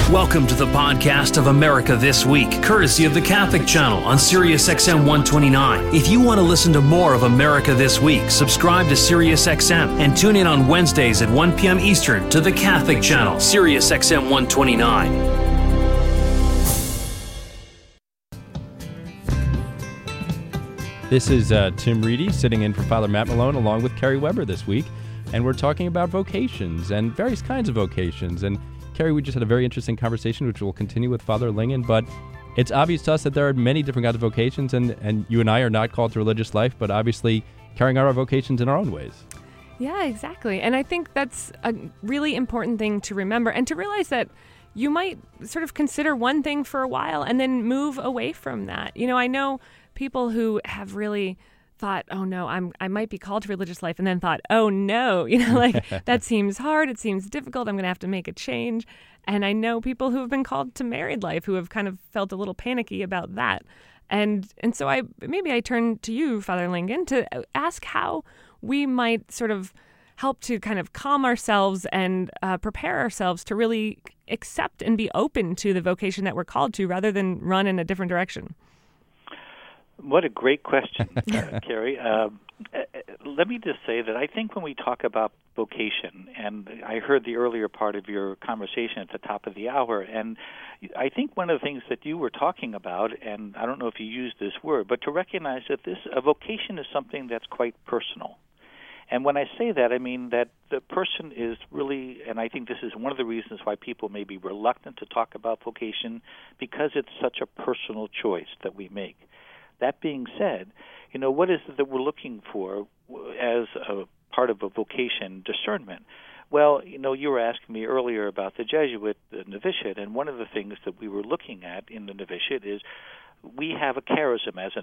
Welcome to the podcast of America This Week, courtesy of the Catholic Channel on SiriusXM 129. If you want to listen to more of America This Week, subscribe to SiriusXM and tune in on Wednesdays at 1 p.m. Eastern to the Catholic Channel, SiriusXM 129. This is Tim Reedy sitting in for Father Matt Malone along with Kerry Weber this week, and we're talking about vocations and various kinds of vocations. And Kerry, we just had a very interesting conversation, which we'll continue with Father Lingen, but it's obvious to us that there are many different kinds of vocations, and you and I are not called to religious life, but obviously carrying out our vocations in our own ways. Yeah, exactly. And I think that's a really important thing to remember, and to realize that you might sort of consider one thing for a while and then move away from that. You know, I know people who have really thought, oh no, I might be called to religious life, and then thought, oh no, like that seems hard, it seems difficult, I'm going to have to make a change. And I know people who have been called to married life who have kind of felt a little panicky about that. And so I turn to you, Father Lingen, to ask how we might sort of help to kind of calm ourselves and prepare ourselves to really accept and be open to the vocation that we're called to, rather than run in a different direction. What a great question, Kerry. Let me just say that I think when we talk about vocation, and I heard the earlier part of your conversation at the top of the hour, and I think one of the things that you were talking about, and I don't know if you used this word, but to recognize that a vocation is something that's quite personal. And when I say that, I mean that the person is really, and I think this is one of the reasons why people may be reluctant to talk about vocation, because it's such a personal choice that we make. That being said, what is it that we're looking for as a part of a vocation discernment? Well, you were asking me earlier about the Jesuit novitiate, and one of the things that we were looking at in the novitiate is we have a charism as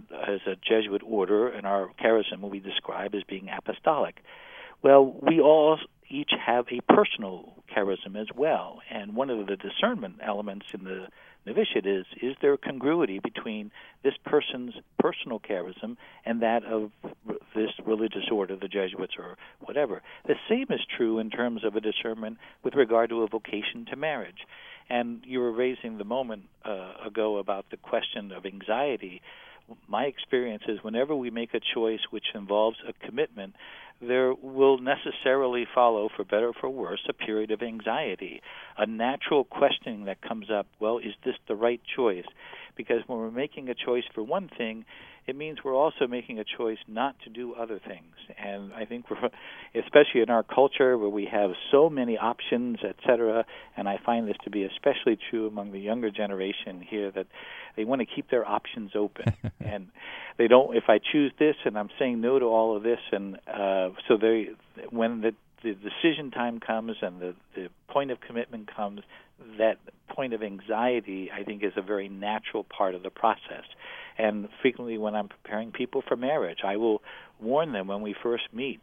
a Jesuit order, and our charism we describe as being apostolic. Well, we all each have a personal charism as well, and one of the discernment elements in the novitiate is there congruity between this person's personal charism and that of this religious order, the Jesuits or whatever. The same is true in terms of a discernment with regard to a vocation to marriage. And you were raising the moment ago about the question of anxiety. My experience is whenever we make a choice which involves a commitment, there will necessarily follow, for better or for worse, a period of anxiety, a natural questioning that comes up, well, is this the right choice? Because when we're making a choice for one thing, it means we're also making a choice not to do other things. And I think especially in our culture where we have so many options, et cetera, and I find this to be especially true among the younger generation here, that they want to keep their options open. And they don't, if I choose this and I'm saying no to all of this, and so when the decision time comes and the point of commitment comes, that point of anxiety, I think, is a very natural part of the process. And frequently when I'm preparing people for marriage, I will warn them when we first meet,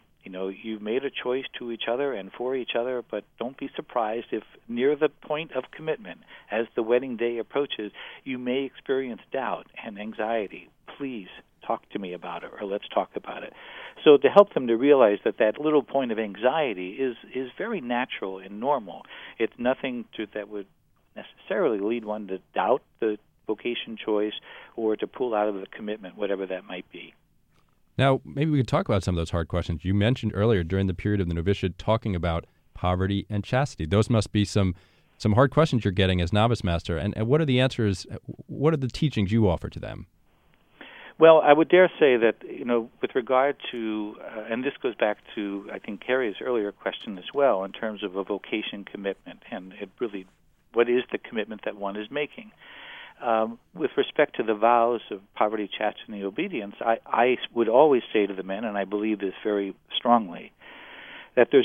you've made a choice to each other and for each other, but don't be surprised if near the point of commitment, as the wedding day approaches, you may experience doubt and anxiety. Please talk to me about it, or let's talk about it. So to help them to realize that little point of anxiety is very natural and normal. It's nothing that would necessarily lead one to doubt the vocation choice or to pull out of the commitment, whatever that might be. Now, maybe we could talk about some of those hard questions. You mentioned earlier during the period of the novitiate talking about poverty and chastity. Those must be some hard questions you're getting as novice master. And what are the answers? What are the teachings you offer to them? Well, I would dare say that, with regard to, and this goes back to, I think, Kerry's earlier question as well, in terms of a vocation commitment, and what is the commitment that one is making? With respect to the vows of poverty, chastity, and obedience, I would always say to the men, and I believe this very strongly, that there's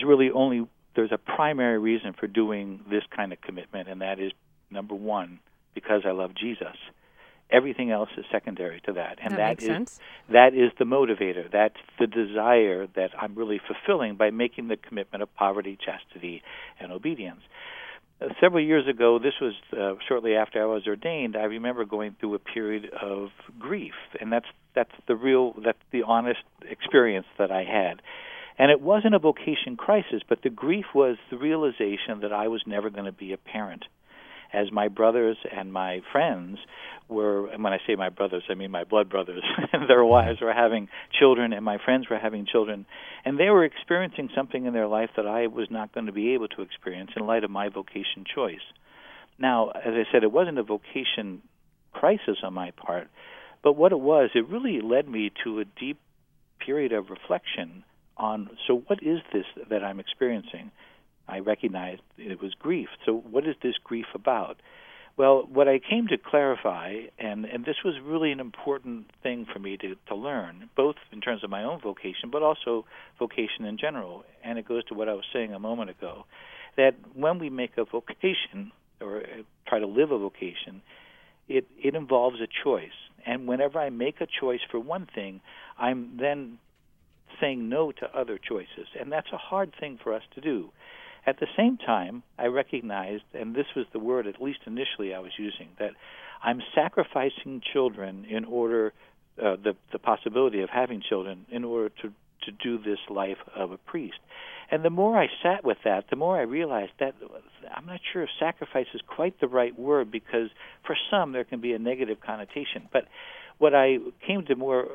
a primary reason for doing this kind of commitment, and that is, number one, because I love Jesus. Everything else is secondary to that. And that makes sense. That is the motivator. That's the desire that I'm really fulfilling by making the commitment of poverty, chastity, and obedience. Several years ago, this was shortly after I was ordained, I remember going through a period of grief, and that's the honest experience that I had. And it wasn't a vocation crisis, but the grief was the realization that I was never going to be a parent. As my brothers and my friends were, and when I say my brothers, I mean my blood brothers, and their wives were having children, and my friends were having children, and they were experiencing something in their life that I was not going to be able to experience in light of my vocation choice. Now, as I said, it wasn't a vocation crisis on my part, but what it was, it really led me to a deep period of reflection on, so what is this that I'm experiencing? I recognized it was grief. So what is this grief about? Well, what I came to clarify, and this was really an important thing for me to learn, both in terms of my own vocation, but also vocation in general, and it goes to what I was saying a moment ago, that when we make a vocation or try to live a vocation, it involves a choice. And whenever I make a choice for one thing, I'm then saying no to other choices, and that's a hard thing for us to do. At the same time, I recognized, and this was the word at least initially I was using, that I'm sacrificing children in order, the possibility of having children, in order to do this life of a priest. And the more I sat with that, the more I realized that I'm not sure if sacrifice is quite the right word, because for some there can be a negative connotation. But what I came to more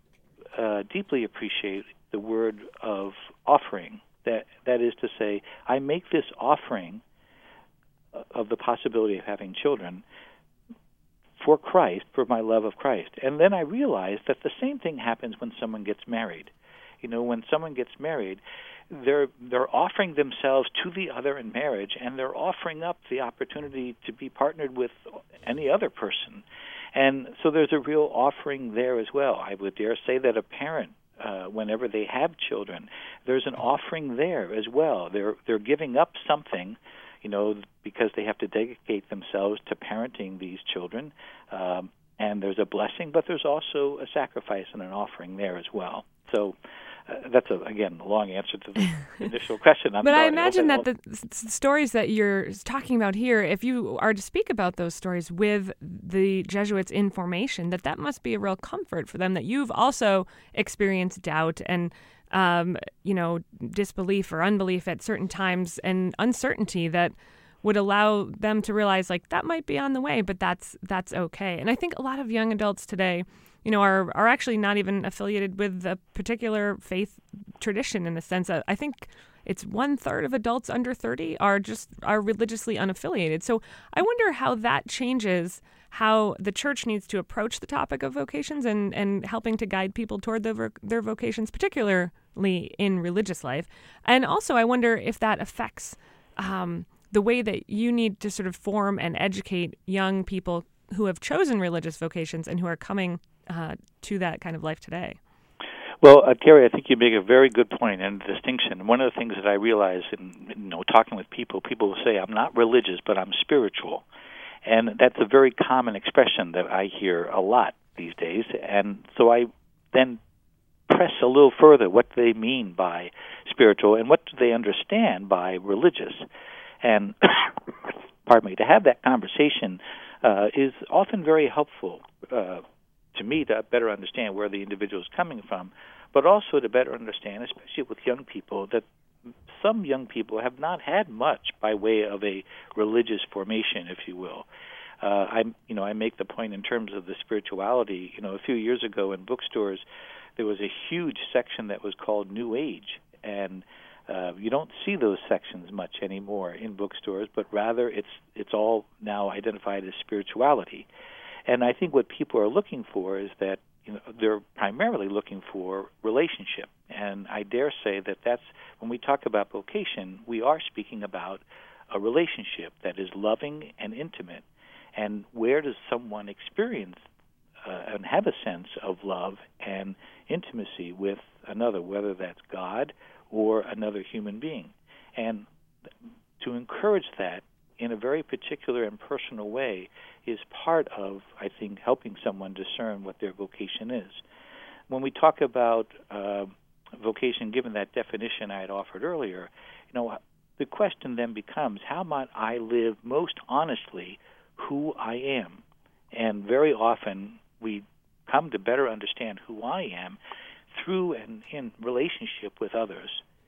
deeply appreciate the word of offering. That is to say, I make this offering of the possibility of having children for Christ, for my love of Christ. And then I realized that the same thing happens when someone gets married. You know, when someone gets married, they're offering themselves to the other in marriage, and they're offering up the opportunity to be partnered with any other person. And so there's a real offering there as well. I would dare say that a parent, whenever they have children, there's an offering there as well. They're giving up something, you know, because they have to dedicate themselves to parenting these children. And there's a blessing, but there's also a sacrifice and an offering there as well. So that's, again, a long answer to the initial question. But I imagine that the stories that you're talking about here, if you are to speak about those stories with the Jesuits in formation, that must be a real comfort for them, that you've also experienced doubt and, disbelief or unbelief at certain times and uncertainty that would allow them to realize, like, that might be on the way, but that's okay. And I think a lot of young adults today, are actually not even affiliated with a particular faith tradition, in the sense that I think it's 1/3 of adults under 30 are religiously unaffiliated. So I wonder how that changes how the church needs to approach the topic of vocations and helping to guide people toward their vocations, particularly in religious life. And also I wonder if that affects the way that you need to sort of form and educate young people who have chosen religious vocations and who are coming to that kind of life today. Well, Carrie, I think you make a very good point and distinction. One of the things that I realize in talking with people will say, I'm not religious, but I'm spiritual. And that's a very common expression that I hear a lot these days. And so I then press a little further what they mean by spiritual and what do they understand by religious. And, pardon me, to have that conversation is often very helpful to me to better understand where the individual is coming from, but also to better understand, especially with young people, that some young people have not had much by way of a religious formation, if you will. I make the point in terms of the spirituality. A few years ago in bookstores, there was a huge section that was called New Age, and you don't see those sections much anymore in bookstores, but rather it's all now identified as spirituality. And I think what people are looking for is that they're primarily looking for relationship. And I dare say that that's, when we talk about vocation, we are speaking about a relationship that is loving and intimate. And where does someone experience and have a sense of love and intimacy with another, whether that's God or another human being? And to encourage that in a very particular and personal way is part of, I think, helping someone discern what their vocation is. When we talk about vocation, given that definition I had offered earlier, the question then becomes, how might I live most honestly who I am? And very often we come to better understand who I am through and in relationship with others.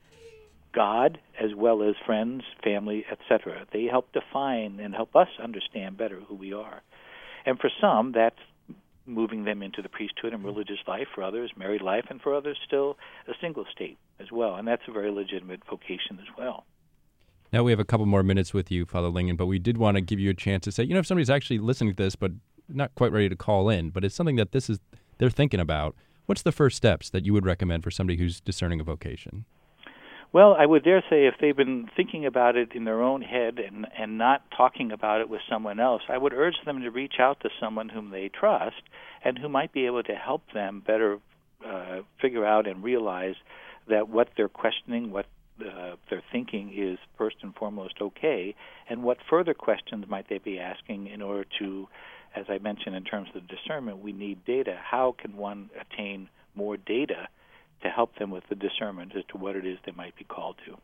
God, as well as friends, family, etc. They help define and help us understand better who we are. And for some, that's moving them into the priesthood and religious life. For others, married life, and for others, still a single state as well. And that's a very legitimate vocation as well. Now we have a couple more minutes with you, Father Lingen, but we did want to give you a chance to say, if somebody's actually listening to this but not quite ready to call in, but it's something that they're thinking about, what's the first steps that you would recommend for somebody who's discerning a vocation? Well, I would dare say if they've been thinking about it in their own head and not talking about it with someone else, I would urge them to reach out to someone whom they trust and who might be able to help them better figure out and realize that what they're questioning, what they're thinking is first and foremost okay, and what further questions might they be asking in order to, as I mentioned in terms of discernment, we need data. How can one attain more data to help them with the discernment as to what it is they might be called to?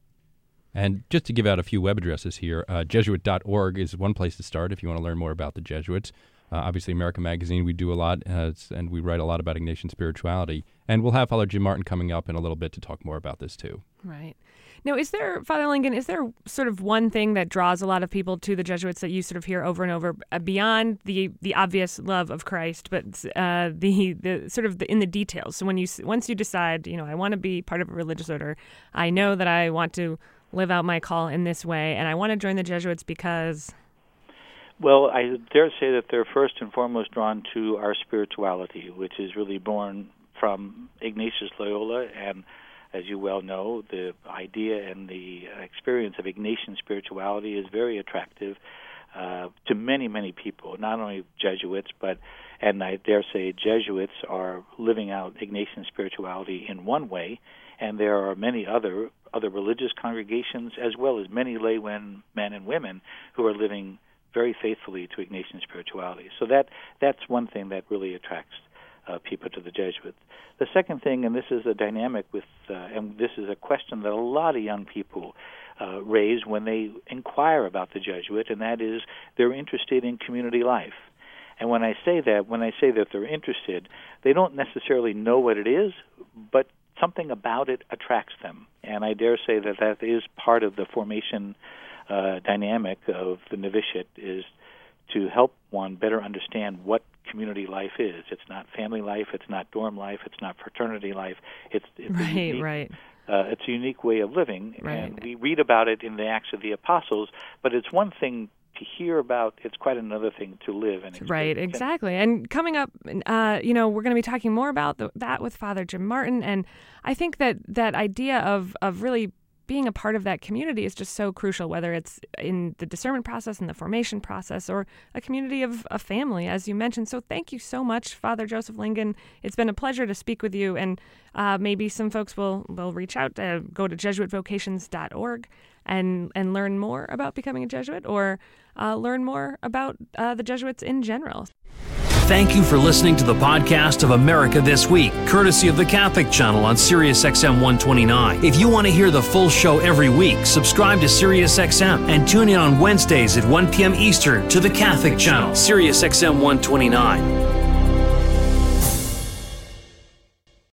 And just to give out a few web addresses here, Jesuit.org is one place to start if you want to learn more about the Jesuits. Obviously, America Magazine, we do a lot, and we write a lot about Ignatian spirituality. And we'll have Father Jim Martin coming up in a little bit to talk more about this, too. Right. Now, Father Lingen, is there sort of one thing that draws a lot of people to the Jesuits that you sort of hear over and over, beyond the obvious love of Christ, but the sort of in the details? So once you decide, I want to be part of a religious order, I know that I want to live out my call in this way, and I want to join the Jesuits because... Well, I dare say that they're first and foremost drawn to our spirituality, which is really born from Ignatius Loyola, and as you well know, the idea and the experience of Ignatian spirituality is very attractive to many, many people, not only Jesuits, and I dare say Jesuits are living out Ignatian spirituality in one way, and there are many other religious congregations, as well as many lay men and women who are living very faithfully to Ignatian spirituality. So that's one thing that really attracts people to the Jesuits. The second thing, and this is a dynamic and this is a question that a lot of young people raise when they inquire about the Jesuit, and that is they're interested in community life. And when I say that they're interested, they don't necessarily know what it is, but something about it attracts them. And I dare say that is part of the formation dynamic of the novitiate, is to help one better understand what community life is. It's not family life, it's not dorm life, it's not fraternity life. It's a unique way of living, and we read about it in the Acts of the Apostles, but it's one thing to hear about, it's quite another thing to live and experience. Right, exactly. And coming up, we're going to be talking more about that with Father Jim Martin, and I think that idea of really being a part of that community is just so crucial, whether it's in the discernment process and the formation process, or a community of a family, as you mentioned. So thank you so much, Father Joseph Lingen. It's been a pleasure to speak with you, and maybe some folks will reach out, go to JesuitVocations.org and learn more about becoming a Jesuit, or learn more about the Jesuits in general. Thank you for listening to the podcast of America This Week, courtesy of the Catholic Channel on SiriusXM 129. If you want to hear the full show every week, subscribe to SiriusXM and tune in on Wednesdays at 1 p.m. Eastern to the Catholic Channel, SiriusXM 129.